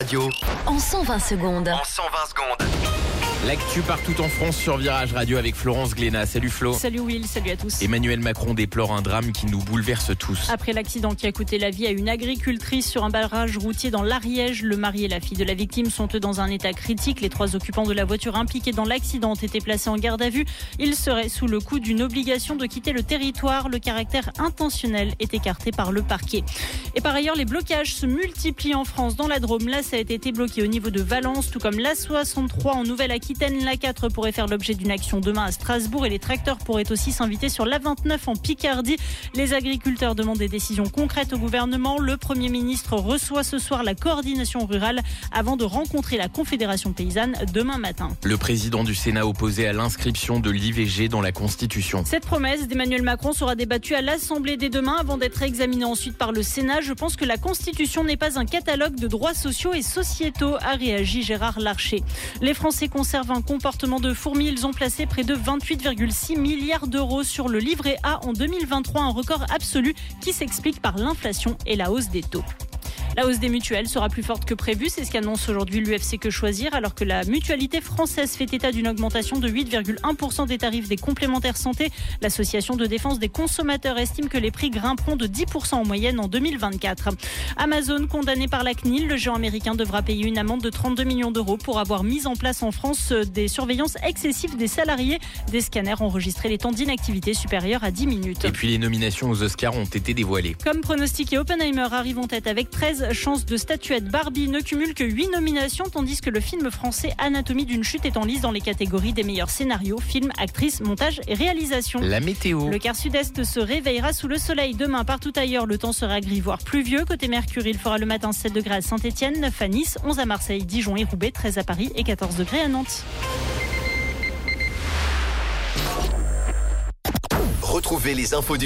Radio. En 120 secondes. En 120 secondes. L'actu partout en France sur Virage Radio avec Florence Glénat. Salut Flo. Salut Will, salut à tous. Emmanuel Macron déplore un drame qui nous bouleverse tous. Après l'accident qui a coûté la vie à une agricultrice sur un barrage routier dans l'Ariège, le mari et la fille de la victime sont dans un état critique. Les 3 occupants de la voiture impliqués dans l'accident ont été placés en garde à vue. Ils seraient sous le coup d'une obligation de quitter le territoire. Le caractère intentionnel est écarté par le parquet. Et par ailleurs, les blocages se multiplient en France. Dans la Drôme, là, ça a été bloqué au niveau de Valence, tout comme l'A63 en Nouvelle-Aquitaine. L'A4 pourrait faire l'objet d'une action demain à Strasbourg et les tracteurs pourraient aussi s'inviter sur l'A29 en Picardie. Les agriculteurs demandent des décisions concrètes au gouvernement. Le Premier ministre reçoit ce soir la coordination rurale avant de rencontrer la Confédération paysanne demain matin. Le président du Sénat opposé à l'inscription de l'IVG dans la Constitution. Cette promesse d'Emmanuel Macron sera débattue à l'Assemblée dès demain avant d'être examinée ensuite par le Sénat. Je pense que la Constitution n'est pas un catalogue de droits sociaux et sociétaux, a réagi Gérard Larcher. Les Français conservent un comportement de fourmi. Ils ont placé près de 28,6 milliards d'euros sur le livret A en 2023, un record absolu qui s'explique par l'inflation et la hausse des taux. La hausse des mutuelles sera plus forte que prévu, c'est ce qu'annonce aujourd'hui l'UFC Que Choisir, alors que la mutualité française fait état d'une augmentation de 8,1% des tarifs des complémentaires santé. L'association de défense des consommateurs estime que les prix grimperont de 10% en moyenne en 2024. Amazon condamné par la CNIL, le géant américain devra payer une amende de 32 millions d'euros pour avoir mis en place en France des surveillances excessives des salariés. Des scanners enregistrés les temps d'inactivité supérieurs à 10 minutes. Et puis les nominations aux Oscars ont été dévoilées. Comme pronostiqué, Oppenheimer arrive en tête avec 13 chances de statuette. Barbie ne cumule que 8 nominations, tandis que le film français Anatomie d'une chute est en lice dans les catégories des meilleurs scénarios, films, actrices, montage et réalisation. La météo. Le quart sud-est se réveillera sous le soleil. Demain, partout ailleurs, le temps sera gris, voire pluvieux. Côté Mercure, il fera le matin 7 degrés à Saint-Etienne, 9 à Nice, 11 à Marseille, Dijon et Roubaix, 13 à Paris et 14 degrés à Nantes. Retrouvez les infos du